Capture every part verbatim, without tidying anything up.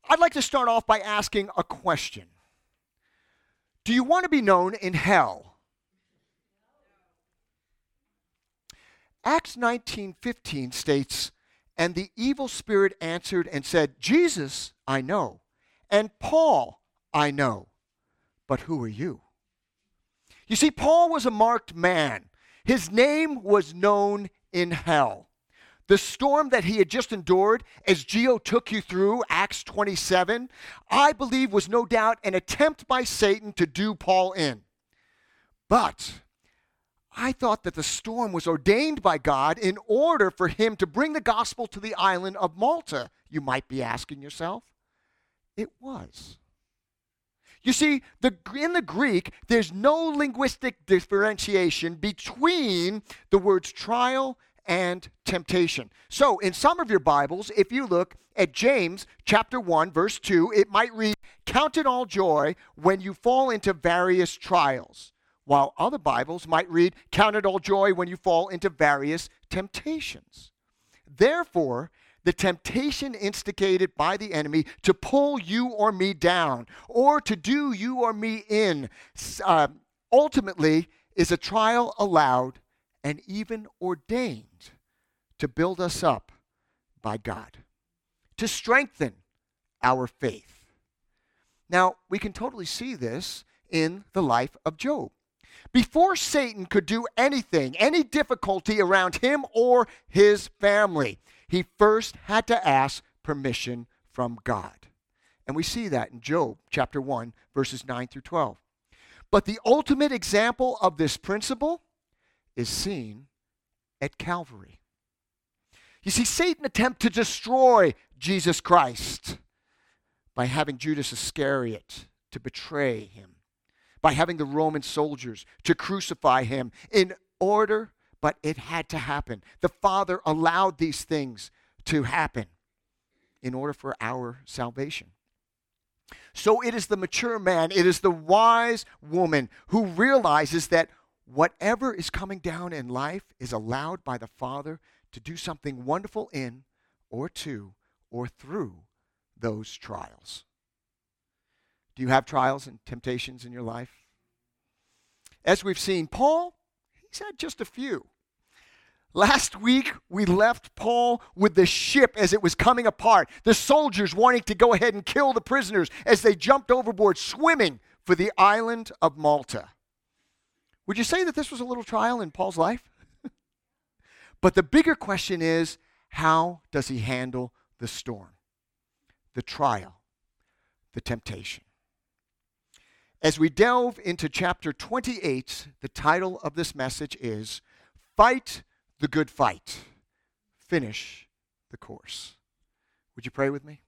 I'd like to start off by asking a question. Do you want to be known in hell? Acts nineteen fifteen states, "And the evil spirit answered and said, 'Jesus I know, and Paul I know, but who are you?'" You see, Paul was a marked man. His name was known in hell. The storm that he had just endured, as Geo took you through Acts twenty-seven, I believe was no doubt an attempt by Satan to do Paul in. But I thought that the storm was ordained by God in order for him to bring the gospel to the island of Malta, you might be asking yourself. It was. You see, the, in the Greek, there's no linguistic differentiation between the words trial and temptation. So, in some of your Bibles, if you look at James chapter one, verse two, it might read, "Count it all joy when you fall into various trials." While other Bibles might read, "Count it all joy when you fall into various temptations." Therefore, the temptation instigated by the enemy to pull you or me down or to do you or me in uh, ultimately is a trial allowed and even ordained to build us up by God, to strengthen our faith. Now, we can totally see this in the life of Job. Before Satan could do anything, any difficulty around him or his family, he first had to ask permission from God. And we see that in Job chapter one, verses nine through twelve. But the ultimate example of this principle is seen at Calvary. You see, Satan attempted to destroy Jesus Christ by having Judas Iscariot to betray him, by having the Roman soldiers to crucify him in order, but it had to happen. The Father allowed these things to happen in order for our salvation. So it is the mature man, it is the wise woman who realizes that whatever is coming down in life is allowed by the Father to do something wonderful in or to or through those trials. Do you have trials and temptations in your life? As we've seen, Paul, he's had just a few. Last week, we left Paul with the ship as it was coming apart, the soldiers wanting to go ahead and kill the prisoners as they jumped overboard, swimming for the island of Malta. Would you say that this was a little trial in Paul's life? But the bigger question is, how does he handle the storm, the trial, the temptation? As we delve into chapter twenty-eight, the title of this message is Fight the Good Fight, Finish the Course. Would you pray with me?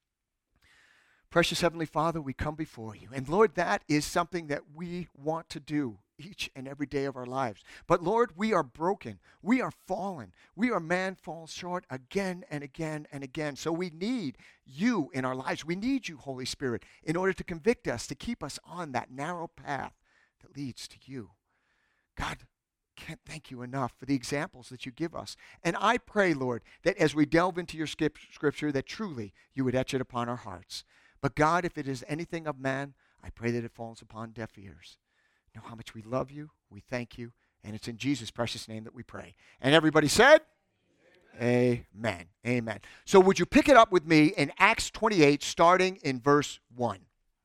Precious Heavenly Father, we come before you. And Lord, that is something that we want to do each and every day of our lives. But Lord, we are broken. We are fallen. We are man falls short again and again and again. So we need you in our lives. We need you, Holy Spirit, in order to convict us, to keep us on that narrow path that leads to you. God, can't thank you enough for the examples that you give us. And I pray, Lord, that as we delve into your scripture, that truly you would etch it upon our hearts. But God, if it is anything of man, I pray that it falls upon deaf ears. Know how much we love you, we thank you, and it's in Jesus' precious name that we pray. And everybody said, Amen. Amen. Amen. So would you pick it up with me in Acts twenty-eight, starting in verse one.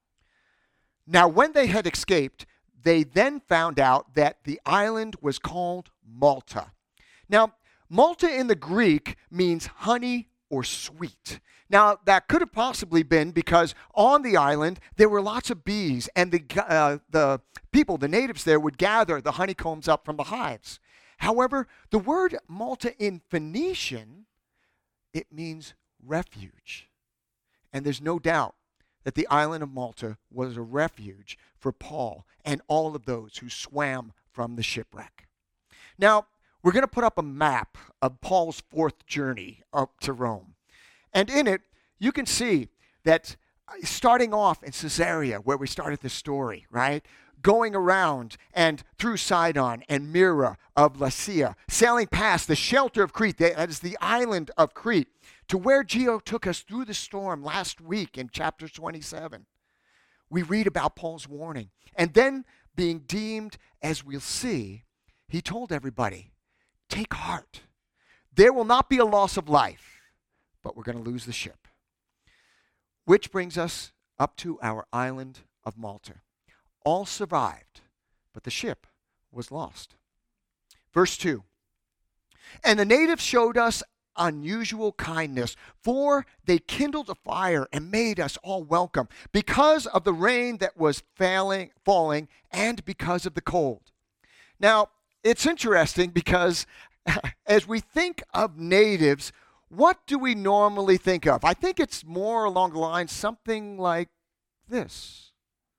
Now when they had escaped, they then found out that the island was called Malta. Now, Malta in the Greek means honey or sweet. Now, that could have possibly been because on the island there were lots of bees, and the, uh, the people, the natives there, would gather the honeycombs up from the hives. However, the word Malta in Phoenician, it means refuge. And there's no doubt that the island of Malta was a refuge for Paul and all of those who swam from the shipwreck. Now, we're going to put up a map of Paul's fourth journey up to Rome. And in it, you can see that starting off in Caesarea, where we started the story, right? going around and through Sidon and Myra of Lycia, sailing past the shelter of Crete, that is the island of Crete, to where Geo took us through the storm last week in chapter twenty-seven. We read about Paul's warning. And then, being deemed, as we'll see, he told everybody, take heart. There will not be a loss of life, but we're going to lose the ship. Which brings us up to our island of Malta. All survived, but the ship was lost. Verse two. And the natives showed us unusual kindness, for they kindled a fire and made us all welcome because of the rain that was failing, falling and because of the cold. Now, it's interesting because as we think of natives, what do we normally think of? I think it's more along the lines something like this.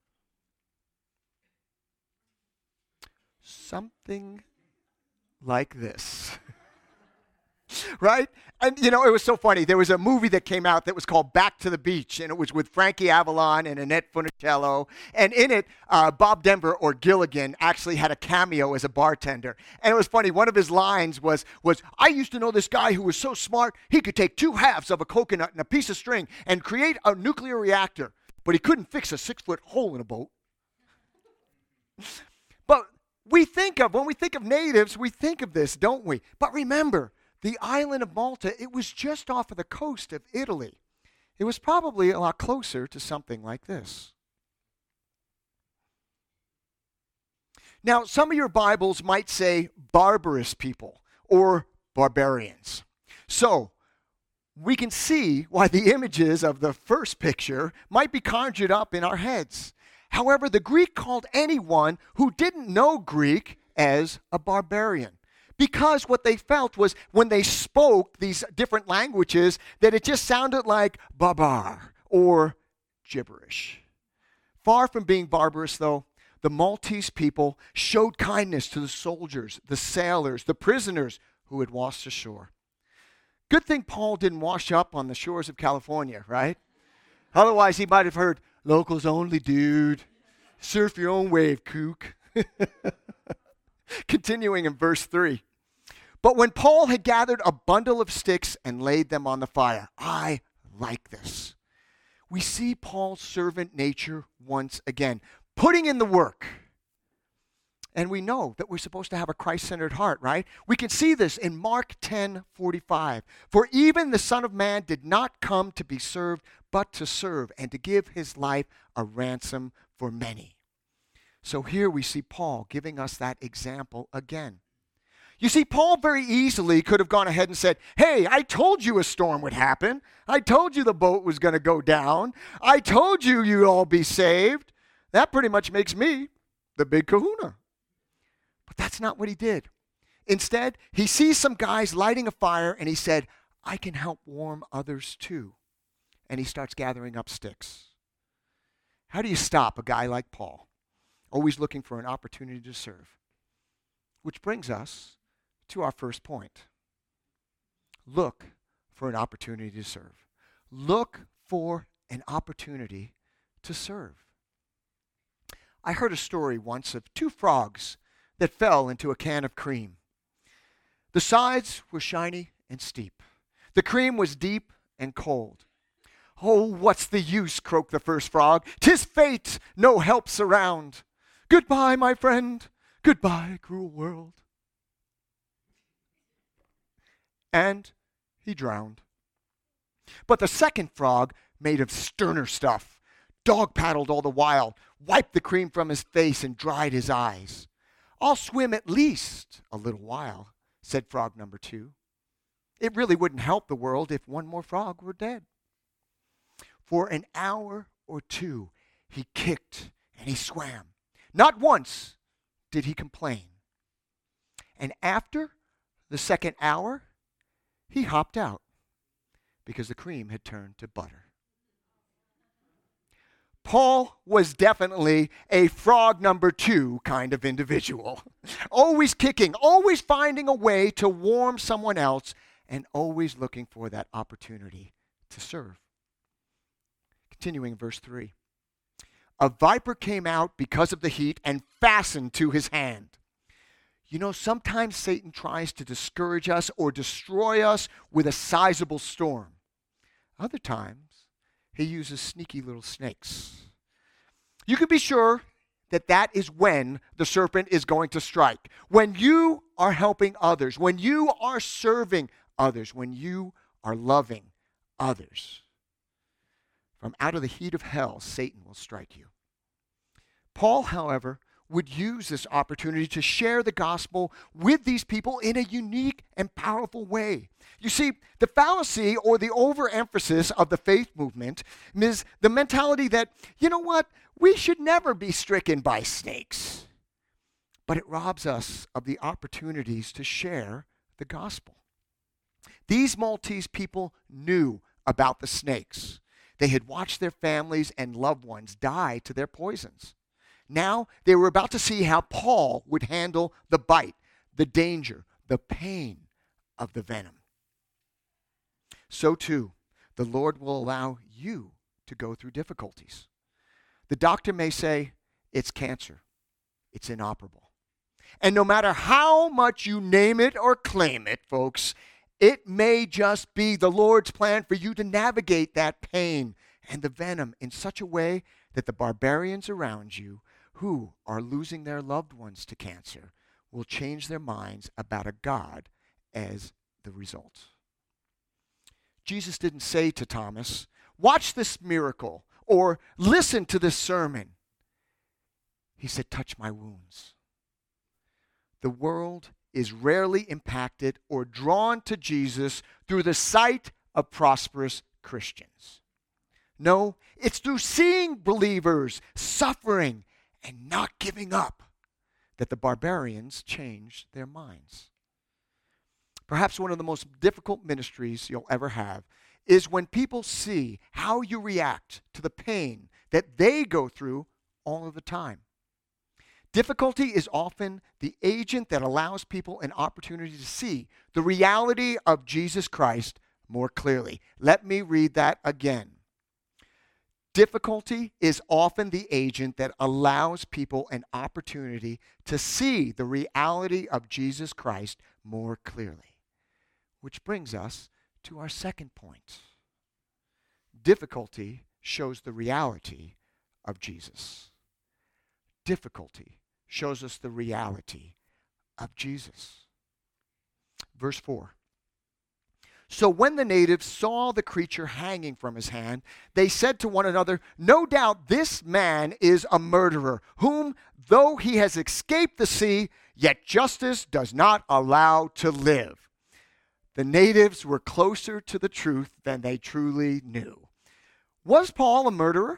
Something like this. Right? And, you know, it was so funny. There was a movie that came out that was called Back to the Beach, and it was with Frankie Avalon and Annette Funicello. And in it, uh, Bob Denver, or Gilligan, actually had a cameo as a bartender. And it was funny. One of his lines was, was, I used to know this guy who was so smart, he could take two halves of a coconut and a piece of string and create a nuclear reactor, but he couldn't fix a six-foot hole in a boat. But we think of, when we think of natives, we think of this, don't we? But remember, the island of Malta, it was just off of the coast of Italy. It was probably a lot closer to something like this. Now, some of your Bibles might say barbarous people or barbarians. So, we can see why the images of the first picture might be conjured up in our heads. However, the Greek called anyone who didn't know Greek as a barbarian. Because what they felt was when they spoke these different languages that it just sounded like barbar or gibberish. Far from being barbarous, though, the Maltese people showed kindness to the soldiers, the sailors, the prisoners who had washed ashore. Good thing Paul didn't wash up on the shores of California, right? Otherwise, he might have heard, locals only, dude. Surf your own wave, kook. Continuing in verse three. But when Paul had gathered a bundle of sticks and laid them on the fire, I like this. We see Paul's servant nature once again, putting in the work. And we know that we're supposed to have a Christ-centered heart, right? We can see this in Mark ten forty-five. For even the Son of Man did not come to be served, but to serve and to give his life a ransom for many. So here we see Paul giving us that example again. You see, Paul very easily could have gone ahead and said, hey, I told you a storm would happen. I told you the boat was going to go down. I told you you'd all be saved. That pretty much makes me the big kahuna. But that's not what he did. Instead, he sees some guys lighting a fire and he said, I can help warm others too. And he starts gathering up sticks. How do you stop a guy like Paul, always looking for an opportunity to serve? Which brings us to our first point. Look for an opportunity to serve. Look for an opportunity to serve. I heard a story once of two frogs that fell into a can of cream. The sides were shiny and steep. The cream was deep and cold. Oh, what's the use, croaked the first frog. 'Tis fate, no help's around. Goodbye, my friend. Goodbye, cruel world. And he drowned. But the second frog, made of sterner stuff, dog paddled all the while, wiped the cream from his face and dried his eyes. I'll swim at least a little while, said frog number two. It really wouldn't help the world if one more frog were dead. For an hour or two, he kicked and he swam. Not once did he complain. And after the second hour, he hopped out because the cream had turned to butter. Paul was definitely a frog number two kind of individual. Always kicking, always finding a way to warm someone else, and always looking for that opportunity to serve. Continuing in verse three. a viper came out because of the heat and fastened to his hand. You know, sometimes Satan tries to discourage us or destroy us with a sizable storm. Other times, he uses sneaky little snakes. You can be sure that that is when the serpent is going to strike. When you are helping others, when you are serving others, when you are loving others. From out of the heat of hell, Satan will strike you. Paul, however, would use this opportunity to share the gospel with these people in a unique and powerful way. You see, the fallacy or the overemphasis of the faith movement is the mentality that, you know what, we should never be stricken by snakes. But it robs us of the opportunities to share the gospel. These Maltese people knew about the snakes. They had watched their families and loved ones die to their poisons. Now they were about to see how Paul would handle the bite, the danger, the pain of the venom. So too, the Lord will allow you to go through difficulties. The doctor may say, it's cancer. It's inoperable. And no matter how much you name it or claim it, folks, it may just be the Lord's plan for you to navigate that pain and the venom in such a way that the barbarians around you who are losing their loved ones to cancer will change their minds about a God as the result. Jesus didn't say to Thomas, watch this miracle or listen to this sermon. He said, touch my wounds. The world is rarely impacted or drawn to Jesus through the sight of prosperous Christians. No, it's through seeing believers suffering and not giving up that the barbarians changed their minds. Perhaps one of the most difficult ministries you'll ever have is when people see how you react to the pain that they go through all of the time. Difficulty is often the agent that allows people an opportunity to see the reality of Jesus Christ more clearly. Let me read that again. Difficulty is often the agent that allows people an opportunity to see the reality of Jesus Christ more clearly. Which brings us to our second point. Difficulty shows the reality of Jesus. Difficulty shows us the reality of Jesus. Verse four. So when the natives saw the creature hanging from his hand, they said to one another, no doubt this man is a murderer, whom, though he has escaped the sea, yet justice does not allow to live. The natives were closer to the truth than they truly knew. Was Paul a murderer?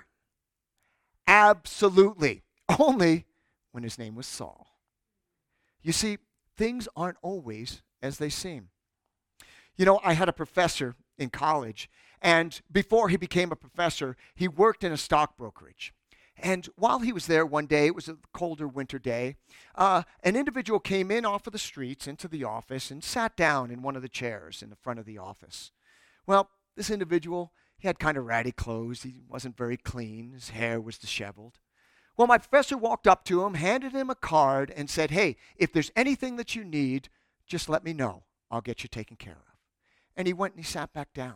Absolutely. Only when his name was Saul. You see, things aren't always as they seem. You know, I had a professor in college, and before he became a professor, he worked in a stock brokerage. And while he was there one day, it was a colder winter day, uh, an individual came in off of the streets into the office and sat down in one of the chairs in the front of the office. Well, this individual, he had kind of ratty clothes. He wasn't very clean. His hair was disheveled. Well, my professor walked up to him, handed him a card, and said, hey, if there's anything that you need, just let me know. I'll get you taken care of. And he went and he sat back down.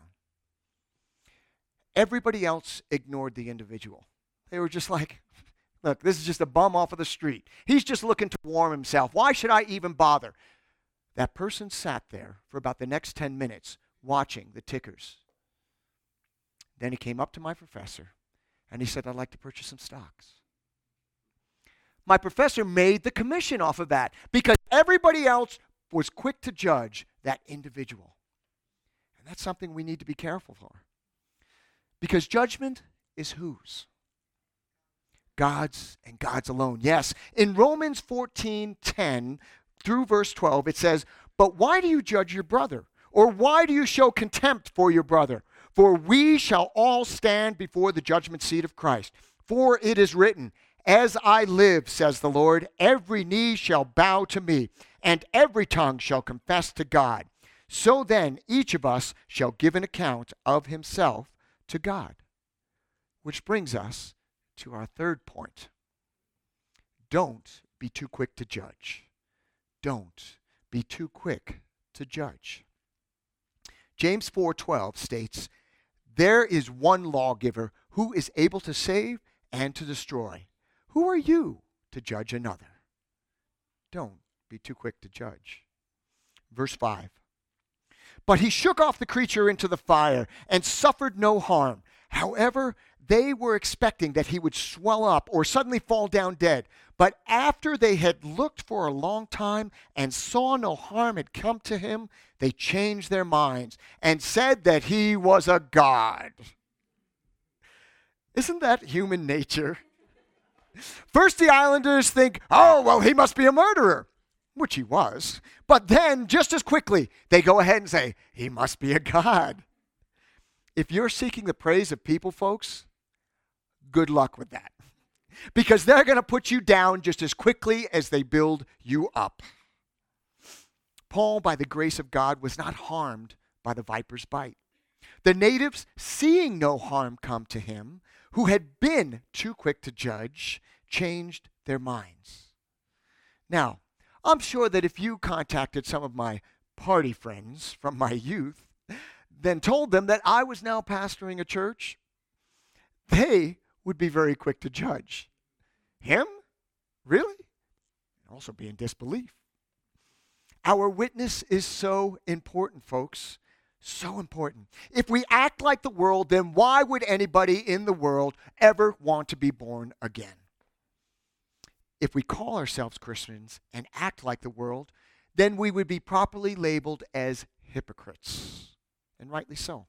Everybody else ignored the individual. They were just like, look, this is just a bum off of the street. He's just looking to warm himself. Why should I even bother? That person sat there for about the next ten minutes watching the tickers. Then he came up to my professor and he said, I'd like to purchase some stocks. My professor made the commission off of that because everybody else was quick to judge that individual. And that's something we need to be careful for. Because judgment is whose? God's and God's alone. Yes, in Romans fourteen ten through verse twelve, it says, but why do you judge your brother? Or why do you show contempt for your brother? For we shall all stand before the judgment seat of Christ. For it is written, as I live, says the Lord, every knee shall bow to me, and every tongue shall confess to God. So then each of us shall give an account of himself to God. Which brings us to our third point. Don't be too quick to judge. Don't be too quick to judge. James four twelve states, "There is one lawgiver who is able to save and to destroy. Who are you to judge another?" Don't be too quick to judge. Verse five. "But he shook off the creature into the fire and suffered no harm. However, they were expecting that he would swell up or suddenly fall down dead. But after they had looked for a long time and saw no harm had come to him, they changed their minds and said that he was a god." Isn't that human nature? First, the islanders think, oh, well, he must be a murderer, which he was. But then, just as quickly, they go ahead and say, he must be a god. If you're seeking the praise of people, folks, good luck with that. Because they're going to put you down just as quickly as they build you up. Paul, by the grace of God, was not harmed by the viper's bite. The natives, seeing no harm come to him, who had been too quick to judge, changed their minds. Now, I'm sure that if you contacted some of my party friends from my youth, then told them that I was now pastoring a church, they would be very quick to judge. Him? Really? Also be in disbelief. Our witness is so important, folks. So important. If we act like the world, then why would anybody in the world ever want to be born again? If we call ourselves Christians and act like the world, then we would be properly labeled as hypocrites, and rightly so.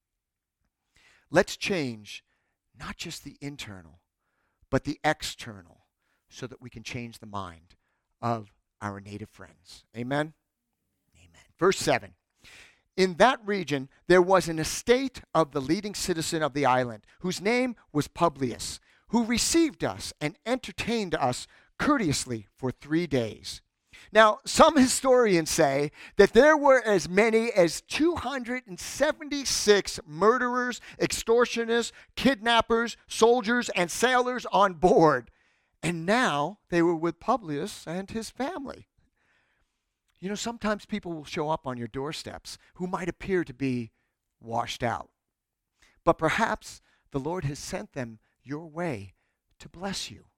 Let's change not just the internal, but the external, so that we can change the mind of our native friends. Amen? Amen. Verse seven. "In that region there was an estate of the leading citizen of the island, whose name was Publius, who received us and entertained us courteously for three days. Now, some historians say that there were as many as two hundred seventy-six murderers, extortionists, kidnappers, soldiers, and sailors on board. And now they were with Publius and his family." You know, sometimes people will show up on your doorsteps who might appear to be washed out. But perhaps the Lord has sent them your way to bless you.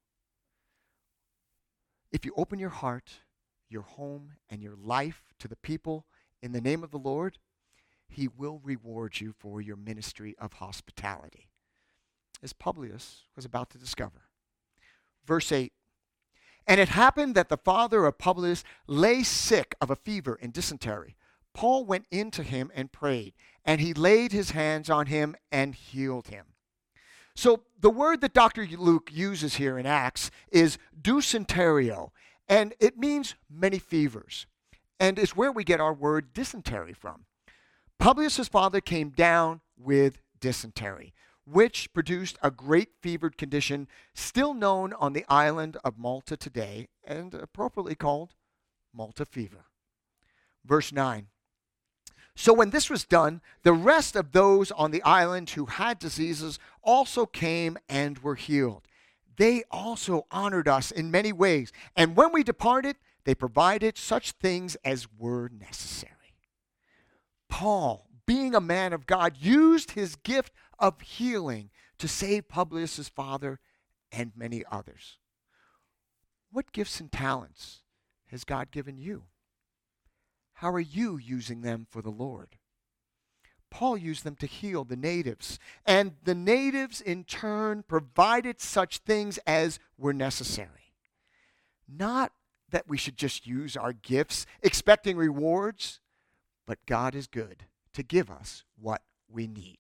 If you open your heart, your home, and your life to the people in the name of the Lord, he will reward you for your ministry of hospitality, as Publius was about to discover. Verse eight. "And it happened that the father of Publius lay sick of a fever and dysentery. Paul went in to him and prayed, and he laid his hands on him and healed him." So the word that Doctor Luke uses here in Acts is dysenterio, and it means many fevers, and is where we get our word dysentery from. Publius' father came down with dysentery, which produced a great fevered condition still known on the island of Malta today and appropriately called Malta fever. Verse nine. "So when this was done, the rest of those on the island who had diseases also came and were healed. They also honored us in many ways, and when we departed, they provided such things as were necessary." Paul, being a man of God, used his gift of healing to save Publius' father and many others. What gifts and talents has God given you? How are you using them for the Lord? Paul used them to heal the natives, and the natives in turn provided such things as were necessary. Not that we should just use our gifts expecting rewards, but God is good to give us what we need.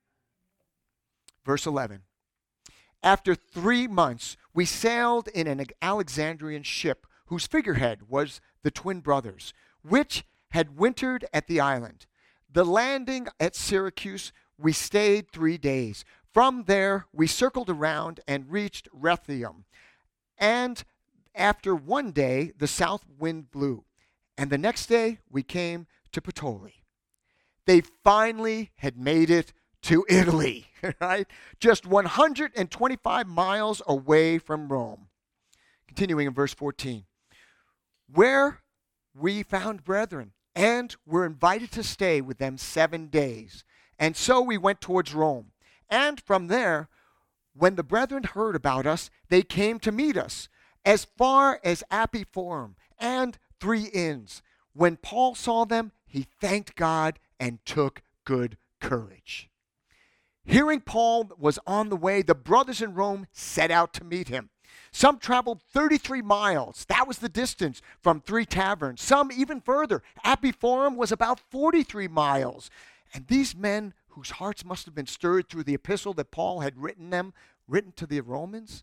Verse eleven. "After three months, we sailed in an Alexandrian ship whose figurehead was the twin brothers, which had wintered at the island. The landing at Syracuse, we stayed three days. From there, we circled around and reached Rhegium. And after one day, the south wind blew. And the next day, we came to Puteoli." They finally had made it to Italy, right? Just one hundred twenty-five miles away from Rome. Continuing in verse fourteen. Where we found brethren, and were invited to stay with them seven days. And so we went towards Rome. And from there, when the brethren heard about us, they came to meet us, as far as Appii Forum and Three Inns. When Paul saw them, he thanked God and took good courage. Hearing Paul was on the way, the brothers in Rome set out to meet him. Some traveled thirty-three miles. That was the distance from Three Taverns. Some even further. Appii Forum was about forty-three miles. And these men, whose hearts must have been stirred through the epistle that Paul had written them, written to the Romans,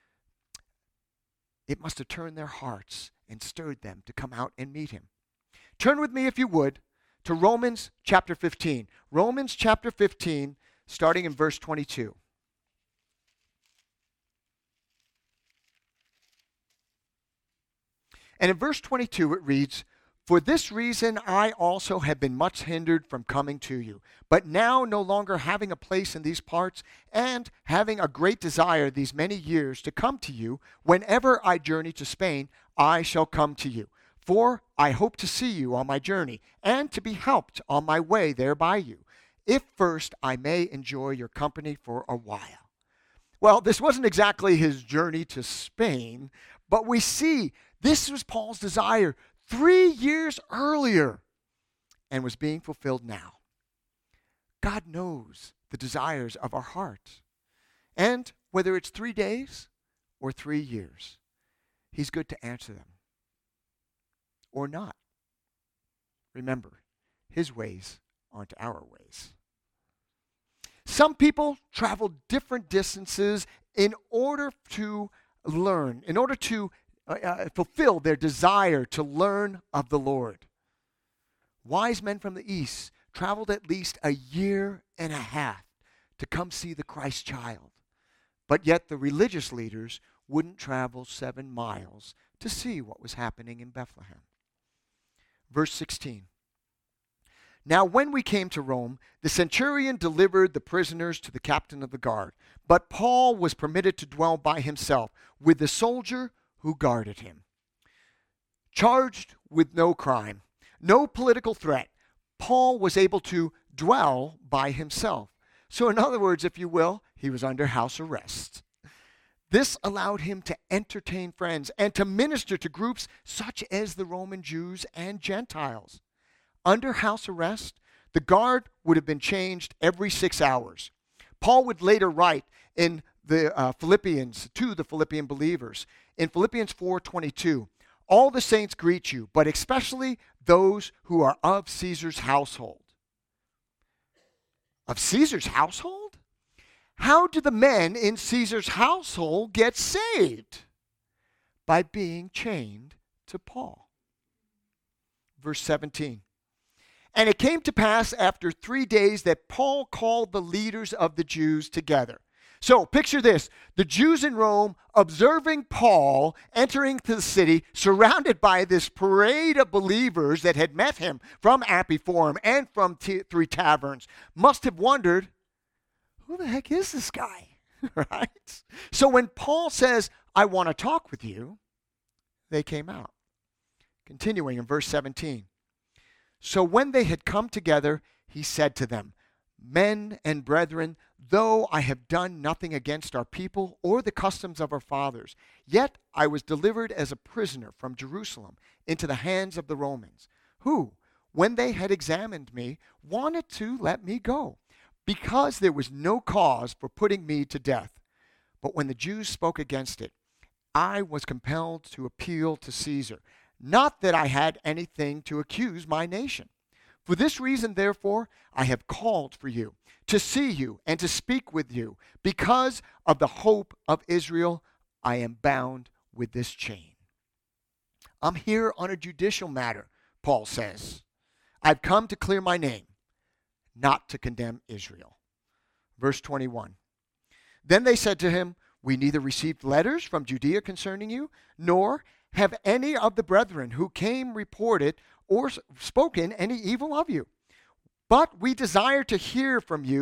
it must have turned their hearts and stirred them to come out and meet him. Turn with me, if you would, to Romans chapter fifteen. Romans chapter fifteen, starting in verse twenty-two. And in verse twenty-two it reads, "For this reason I also have been much hindered from coming to you. But now, no longer having a place in these parts, and having a great desire these many years to come to you, whenever I journey to Spain, I shall come to you. For I hope to see you on my journey, and to be helped on my way there by you, if first I may enjoy your company for a while." Well, this wasn't exactly his journey to Spain, but we see this was Paul's desire three years earlier and was being fulfilled now. God knows the desires of our heart. And whether it's three days or three years, he's good to answer them. Or not. Remember, his ways aren't our ways. Some people travel different distances in order to learn, in order to uh, uh, fulfill their desire to learn of the Lord. Wise men from the East traveled at least a year and a half to come see the Christ child. But yet the religious leaders wouldn't travel seven miles to see what was happening in Bethlehem. Verse sixteen. "Now when we came to Rome, the centurion delivered the prisoners to the captain of the guard. But Paul was permitted to dwell by himself with the soldier who guarded him. Charged with no crime, no political threat, Paul was able to dwell by himself. So in other words, if you will, he was under house arrest. This allowed him to entertain friends and to minister to groups such as the Roman Jews and Gentiles. Under house arrest, the guard would have been changed every six hours. Paul would later write in the uh, Philippians, to the Philippian believers, in Philippians four twenty-two, "All the saints greet you, but especially those who are of Caesar's household." Of Caesar's household? How do the men in Caesar's household get saved? By being chained to Paul. Verse seventeen. "And it came to pass after three days that Paul called the leaders of the Jews together." So picture this, the Jews in Rome observing Paul entering the city, surrounded by this parade of believers that had met him from Appii Forum and from t- Three Taverns, must have wondered, who the heck is this guy? Right? So when Paul says, "I want to talk with you," they came out. Continuing in verse seventeen. "So when they had come together, he said to them, 'Men and brethren, though I have done nothing against our people or the customs of our fathers, yet I was delivered as a prisoner from Jerusalem into the hands of the Romans, who, when they had examined me, wanted to let me go, because there was no cause for putting me to death. But when the Jews spoke against it, I was compelled to appeal to Caesar, not that I had anything to accuse my nation. For this reason, therefore, I have called for you, to see you and to speak with you. Because of the hope of Israel, I am bound with this chain.'" I'm here on a judicial matter, Paul says. "I've come to clear my name, not to condemn Israel." Verse twenty-one. "Then they said to him, 'We neither received letters from Judea concerning you, nor have any of the brethren who came reported or spoken any evil of you. But we desire to hear from you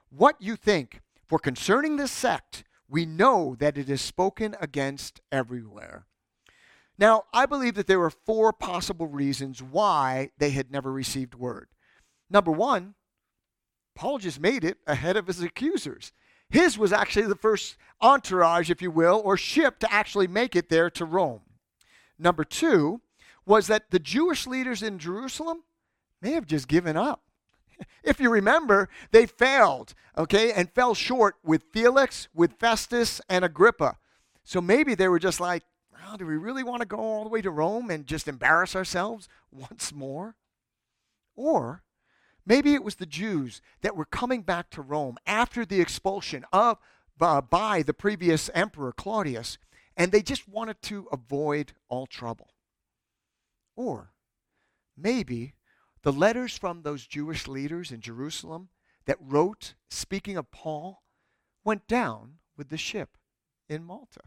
what you think, for concerning this sect, we know that it is spoken against everywhere. Now, I believe that there were four possible reasons why they had never received word. Number one, Paul just made it ahead of his accusers. His was actually the first entourage, if you will, or ship to actually make it there to Rome. Number two was that the Jewish leaders in Jerusalem may have just given up. If you remember, they failed, okay, and fell short with Felix, with Festus, and Agrippa. So maybe they were just like, oh, do we really want to go all the way to Rome and just embarrass ourselves once more? Or maybe it was the Jews that were coming back to Rome after the expulsion of uh, by the previous emperor, Claudius, and they just wanted to avoid all trouble. Or maybe the letters from those Jewish leaders in Jerusalem that wrote, speaking of Paul, went down with the ship in Malta.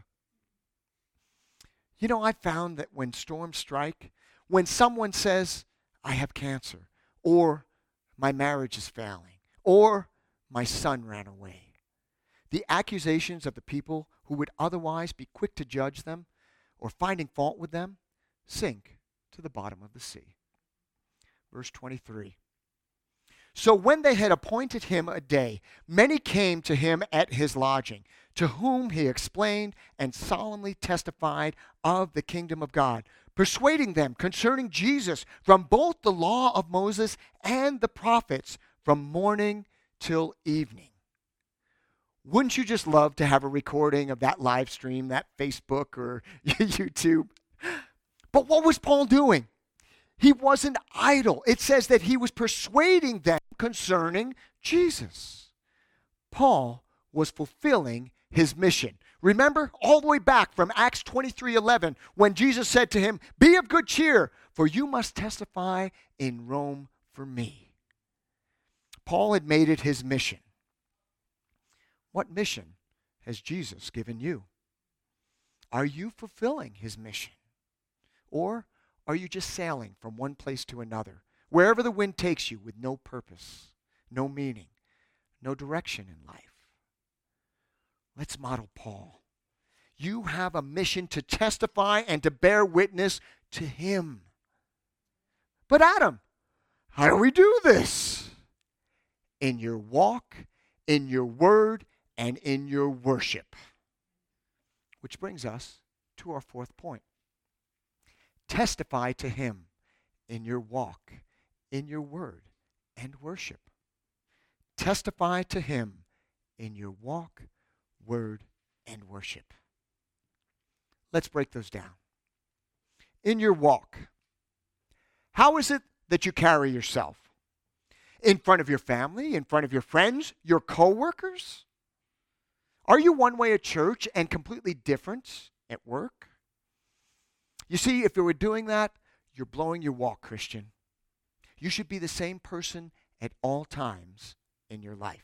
You know, I found that when storms strike, when someone says, I have cancer, or my marriage is failing, or my son ran away, the accusations of the people who would otherwise be quick to judge them or finding fault with them sink to the bottom of the sea. Verse twenty-three. So when they had appointed him a day, many came to him at his lodging, to whom he explained and solemnly testified of the kingdom of God, persuading them concerning Jesus from both the law of Moses and the prophets, from morning till evening. Wouldn't you just love to have a recording of that live stream, that Facebook or YouTube? But what was Paul doing? He wasn't idle. It says that he was persuading them concerning Jesus. Paul was fulfilling his mission. Remember, all the way back from Acts twenty-three eleven, when Jesus said to him, be of good cheer, for you must testify in Rome for me. Paul had made it his mission. What mission has Jesus given you? Are you fulfilling his mission? Or are you just sailing from one place to another, wherever the wind takes you, with no purpose, no meaning, no direction in life? Let's model Paul. You have a mission to testify and to bear witness to him. But Adam, how do we do this? In your walk, in your word, and in your worship. Which brings us to our fourth point. Testify to him in your walk, in your word, and worship. Testify to him in your walk, word, and worship. Let's break those down. In your walk, how is it that you carry yourself? In front of your family, in front of your friends, your co-workers? Are you one way at church and completely different at work? You see, if you were doing that, you're blowing your walk, Christian. You should be the same person at all times in your life.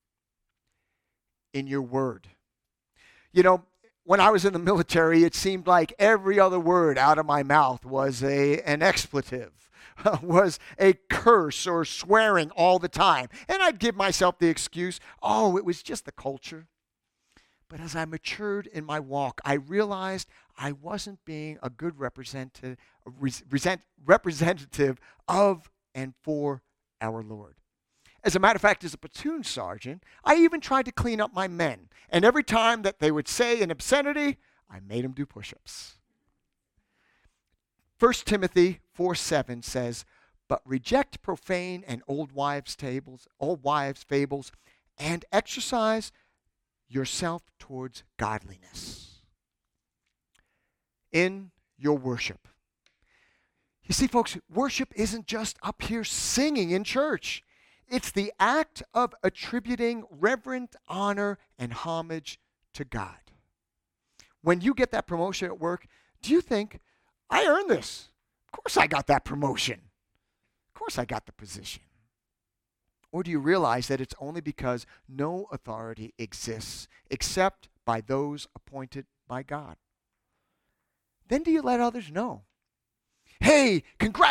In your word. You know, when I was in the military, it seemed like every other word out of my mouth was a, an expletive, was a curse or swearing all the time. And I'd give myself the excuse, oh, it was just the culture. But as I matured in my walk, I realized I wasn't being a good representative, representative of and for our Lord. As a matter of fact, as a platoon sergeant, I even tried to clean up my men. And every time that they would say an obscenity, I made them do push-ups. First Timothy four seven says, but reject profane and old wives' tables, old wives' fables, and exercise yourself towards godliness in your worship. You see, folks, worship isn't just up here singing in church. It's the act of attributing reverent honor and homage to God. When you get that promotion at work, do you think, I earned this? Of course I got that promotion. Of course I got the position. Or do you realize that it's only because no authority exists except by those appointed by God? Then do you let others know? Hey,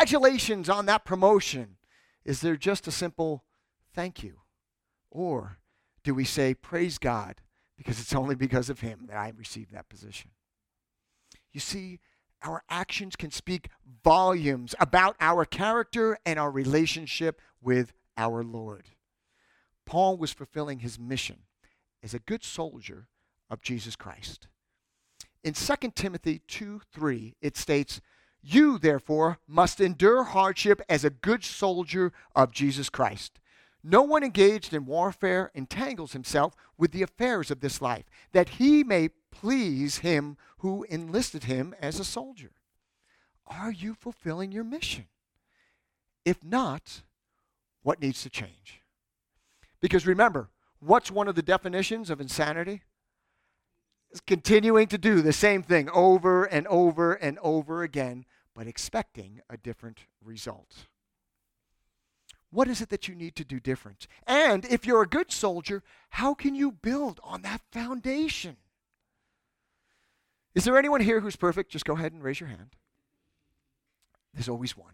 congratulations on that promotion. Is there just a simple thank you? Or do we say, praise God, because it's only because of him that I received that position? You see, our actions can speak volumes about our character and our relationship with our Lord. Paul was fulfilling his mission as a good soldier of Jesus Christ. In Second Timothy two three, it states, "You, therefore, must endure hardship as a good soldier of Jesus Christ. No one engaged in warfare entangles himself with the affairs of this life, that he may please him who enlisted him as a soldier." Are you fulfilling your mission? If not, what needs to change? Because remember, what's one of the definitions of insanity? It's continuing to do the same thing over and over and over again, but expecting a different result. What is it that you need to do different? And if you're a good soldier, how can you build on that foundation? Is there anyone here who's perfect? Just go ahead and raise your hand. There's always one.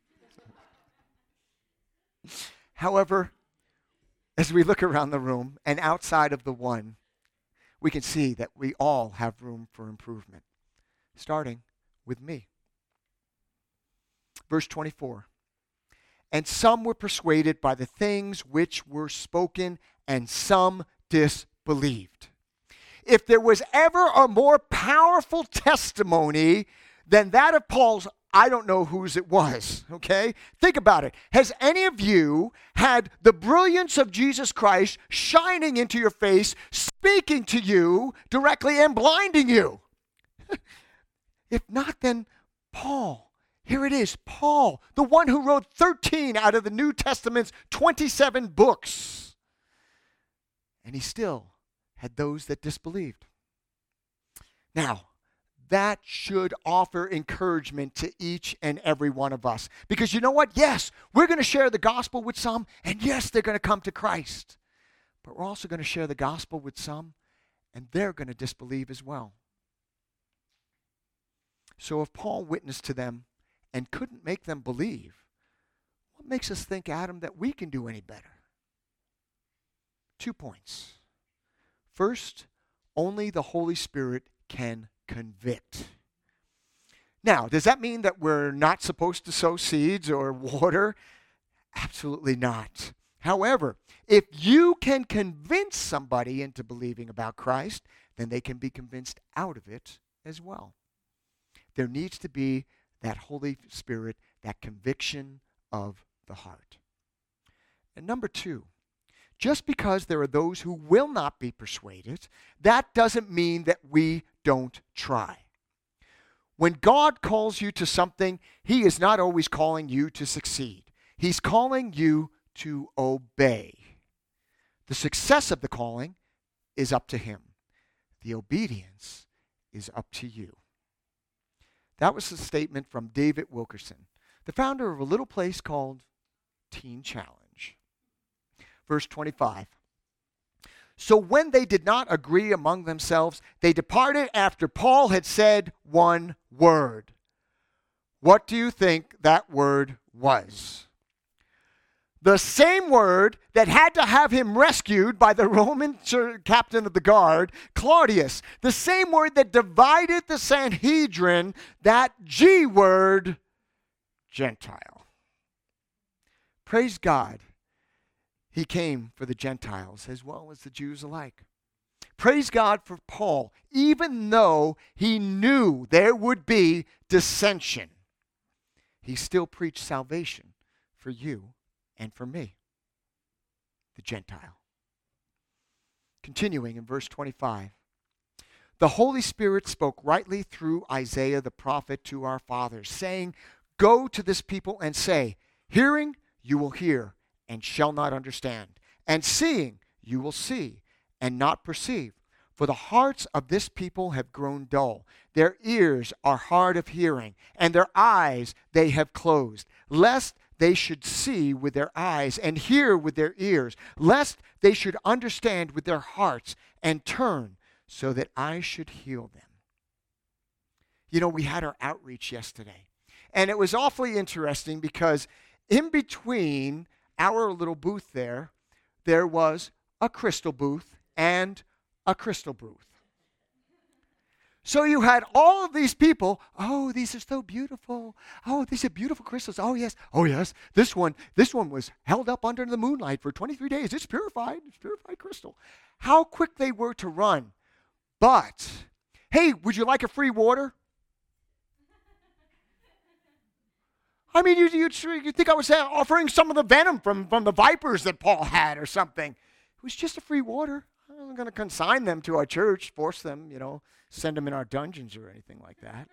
However, as we look around the room and outside of the one, we can see that we all have room for improvement, starting with me. Verse twenty-four. "And some were persuaded by the things which were spoken, and some disbelieved." If there was ever a more powerful testimony than that of Paul's, I don't know whose it was, okay? Think about it. Has any of you had the brilliance of Jesus Christ shining into your face, speaking to you directly and blinding you? If not, then Paul. Here it is, Paul, the one who wrote thirteen out of the New Testament's twenty-seven books. And he still had those that disbelieved. Now, that should offer encouragement to each and every one of us. Because you know what? Yes, we're going to share the gospel with some, and yes, they're going to come to Christ. But we're also going to share the gospel with some, and they're going to disbelieve as well. So if Paul witnessed to them and couldn't make them believe, what makes us think, Adam, that we can do any better? Two points. First, only the Holy Spirit can convict. Now, does that mean that we're not supposed to sow seeds or water? Absolutely not. However, if you can convince somebody into believing about Christ, then they can be convinced out of it as well. There needs to be that Holy Spirit, that conviction of the heart. And number two, just because there are those who will not be persuaded, that doesn't mean that we don't try. When God calls you to something, he is not always calling you to succeed. He's calling you to obey. The success of the calling is up to him. The obedience is up to you. That was a statement from David Wilkerson, the founder of a little place called Teen Challenge. Verse twenty-five. "So when they did not agree among themselves, they departed after Paul had said one word." What do you think that word was? The same word that had to have him rescued by the Roman captain of the guard, Claudius. The same word that divided the Sanhedrin, that G word, Gentile. Praise God. He came for the Gentiles as well as the Jews alike. Praise God for Paul, even though he knew there would be dissension. He still preached salvation for you and for me, the Gentile. Continuing in verse twenty-five. "The Holy Spirit spoke rightly through Isaiah the prophet to our fathers, saying, 'Go to this people and say, hearing you will hear, and shall not understand, and seeing you will see, and not perceive. For the hearts of this people have grown dull. Their ears are hard of hearing, and their eyes they have closed, lest they should see with their eyes, and hear with their ears, lest they should understand with their hearts, and turn, so that I should heal them.'" You know, we had our outreach yesterday, and it was awfully interesting because in between our little booth there, there was a crystal booth, and a crystal booth. So you had all of these people, oh, these are so beautiful. Oh, these are beautiful crystals. Oh, yes. Oh, yes. This one, this one was held up under the moonlight for twenty-three days. It's purified. It's purified crystal. How quick they were to run. But, hey, would you like a free water? I mean, you you you think I was offering some of the venom from, from the vipers that Paul had or something. It was just a free water. I wasn't going to consign them to our church, force them, you know, send them in our dungeons or anything like that.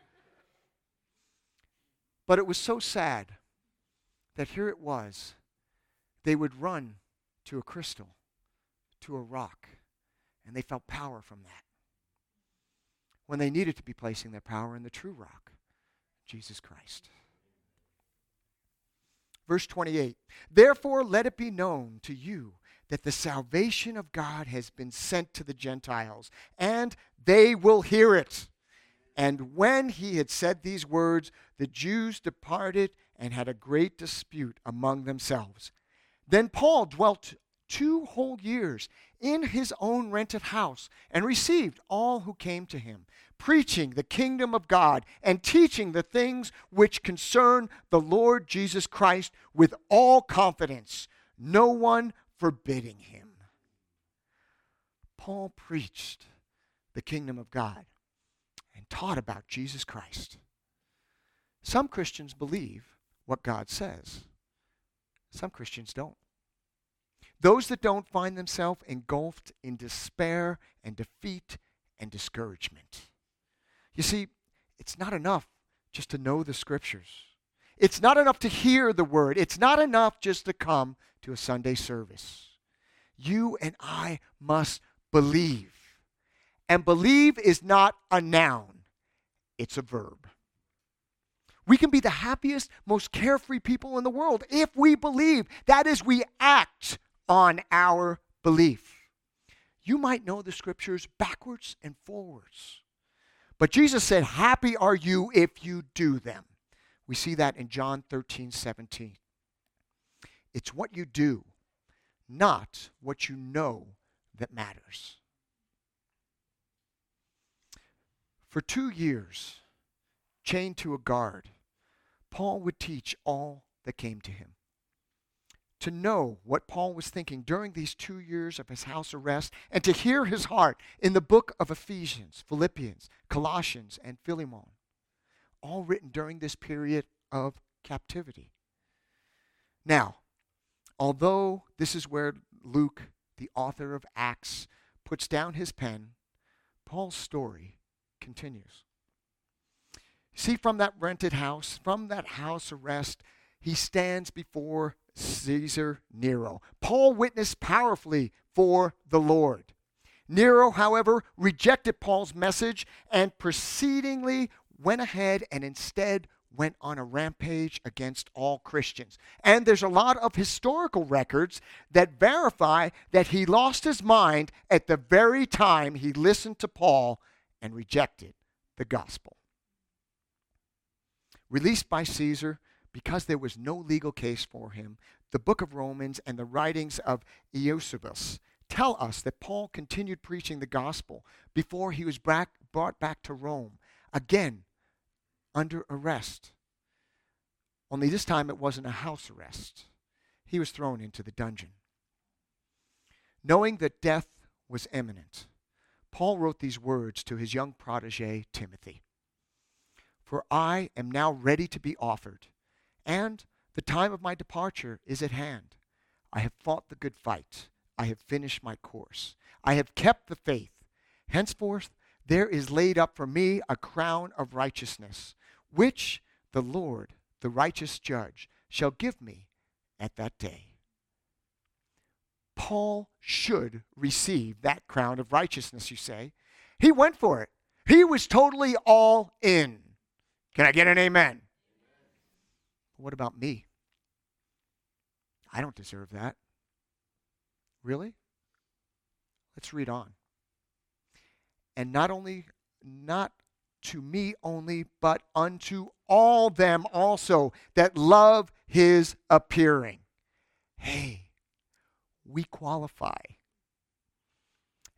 But it was so sad that here it was. They would run to a crystal, to a rock, and they felt power from that. When they needed to be placing their power in the true rock, Jesus Christ. Verse twenty-eight, therefore let it be known to you that the salvation of God has been sent to the Gentiles, and they will hear it. And when he had said these words, the Jews departed and had a great dispute among themselves. Then Paul dwelt two whole years in his own rented house and received all who came to him, preaching the kingdom of God and teaching the things which concern the Lord Jesus Christ with all confidence, no one forbidding him. Paul preached the kingdom of God and taught about Jesus Christ. Some Christians believe what God says. Some Christians don't. Those that don't find themselves engulfed in despair and defeat and discouragement. You see, it's not enough just to know the scriptures. It's not enough to hear the word. It's not enough just to come to a Sunday service. You and I must believe. And believe is not a noun. It's a verb. We can be the happiest, most carefree people in the world if we believe. That is, we act on our belief. You might know the scriptures backwards and forwards. But Jesus said, happy are you if you do them. We see that in John thirteen seventeen. It's what you do, not what you know, that matters. For two years, chained to a guard, Paul would teach all that came to him. To know what Paul was thinking during these two years of his house arrest and to hear his heart in the book of Ephesians, Philippians, Colossians, and Philemon, all written during this period of captivity. Now, although this is where Luke, the author of Acts, puts down his pen, Paul's story continues. See, from that rented house, from that house arrest, he stands before Caesar Nero. Paul witnessed powerfully for the Lord. Nero, however, rejected Paul's message and proceedingly went ahead and instead went on a rampage against all Christians. And there's a lot of historical records that verify that he lost his mind at the very time he listened to Paul and rejected the gospel. Released by Caesar, because there was no legal case for him, the book of Romans and the writings of Eusebius tell us that Paul continued preaching the gospel before he was brought back to Rome, again, under arrest. Only this time it wasn't a house arrest. He was thrown into the dungeon. Knowing that death was imminent, Paul wrote these words to his young protege, Timothy. For I am now ready to be offered, and the time of my departure is at hand. I have fought the good fight. I have finished my course. I have kept the faith. Henceforth, there is laid up for me a crown of righteousness, which the Lord, the righteous judge, shall give me at that day. Paul should receive that crown of righteousness, you say. He went for it. He was totally all in. Can I get an amen? What about me? I don't deserve that. Really? Let's read on. And not only, not to me only, but unto all them also that love his appearing. Hey, we qualify.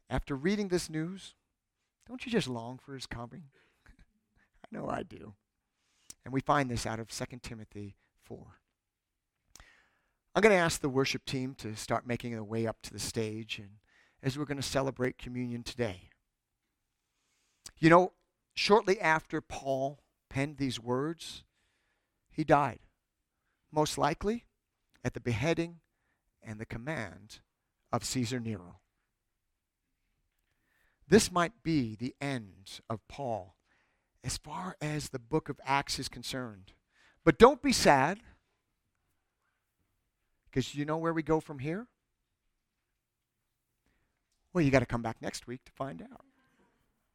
After reading this news, don't you just long for his coming? I know I do. And we find this out of Second Timothy four. I'm going to ask the worship team to start making their way up to the stage, and as we're going to celebrate communion today. You know, shortly after Paul penned these words, he died. Most likely at the beheading and the command of Caesar Nero. This might be the end of Paul as far as the book of Acts is concerned. But don't be sad, because you know where we go from here? Well, you got to come back next week to find out.